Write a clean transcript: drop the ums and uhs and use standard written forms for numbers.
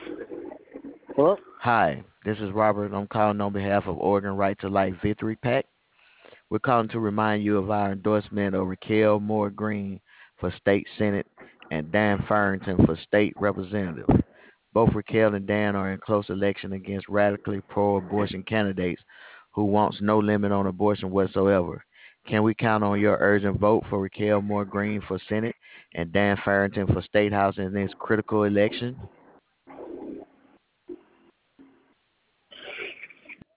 Hello? Hi, this is Robert. I'm calling on behalf of Oregon Right to Life Victory PAC. We're calling to remind you of our endorsement of Raquel Moore Green for State Senate and Dan Farrington for State Representative. Both Raquel and Dan are in close election against radically pro-abortion candidates who wants no limit on abortion whatsoever. Can we count on your urgent vote for Raquel Moore Green for Senate and Dan Farrington for State House in this critical election?